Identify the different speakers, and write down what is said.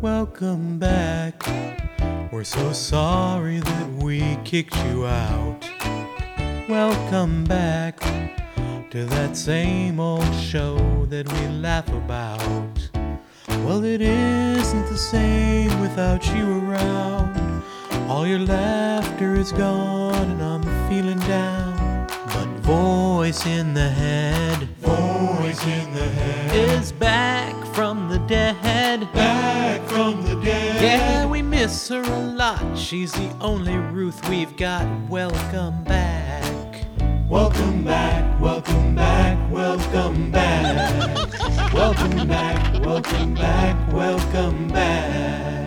Speaker 1: welcome back. We're so sorry that we kicked you out. Welcome back to that same old show that we laugh about. Well, it isn't the same without you around. All your laughter is gone and I'm feeling down. But voice in the head is back from the dead.
Speaker 2: Back from the dead.
Speaker 1: Yeah, we miss her a lot. She's the only Ruth we've got. Welcome back.
Speaker 2: Welcome back, welcome back, welcome back. Welcome back, welcome back, welcome back.